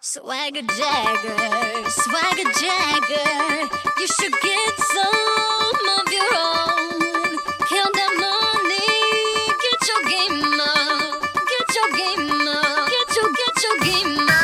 Swagger Jagger, Swagger Jagger, you should get some of your own. Count that money, get your game up, get your game up, get your game up.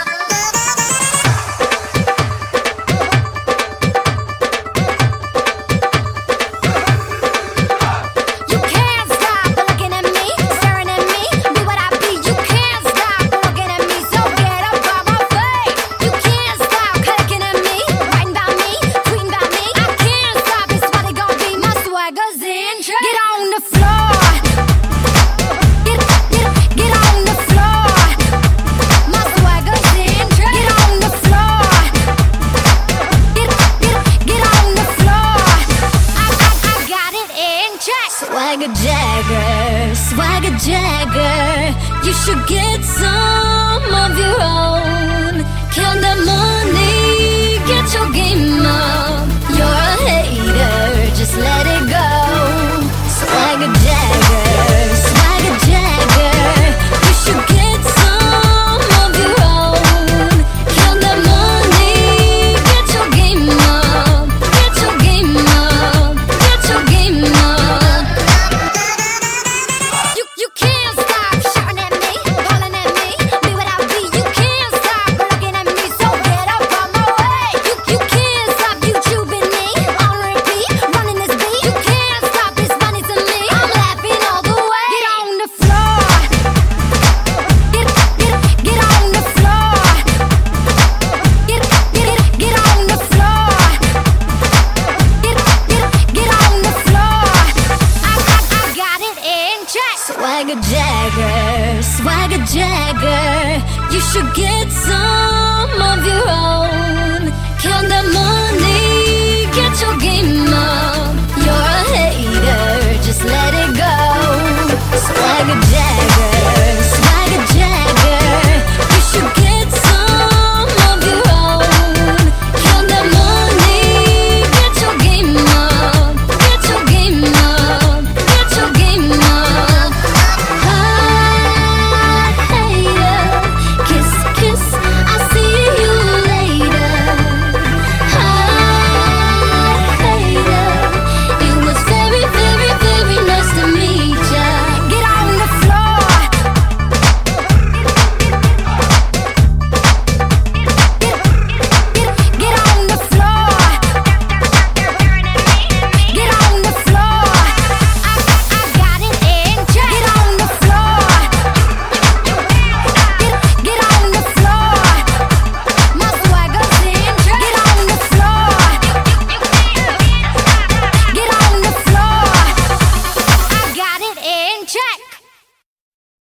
You can't stop looking at me, staring at me, be what I be. You can't stop looking at me, so get up on my face. You can't stop clicking at me, writing about me, tweeting about me. I can't stop, it's what it gon' be. My swagger's in trend. Get on the floor. Get on the floor. My swagger's in trend. Get on the floor. Get on the floor. I got it in check. Swagger Jagger, Swagger Jagger, you should get some of your own. Count that money, get your game up. You're a hater, just let it go. Swagger Jagger, Swagger Jagger, you should get some of your own. Count that money, get your game up, get your game up, get your game up. You can't stop shouting at me, calling at me, be what I be. You can't stop looking at me, so get up on my way. You can't stop YouTubing me, on repeat, running this beat. You can't stop, it's funny to me, I'm laughing all the way. Get on the floor. Get on the floor. Get on the floor. Get on the floor. I got it in check. Swagger Jagger, Swagger Jagger, you should get some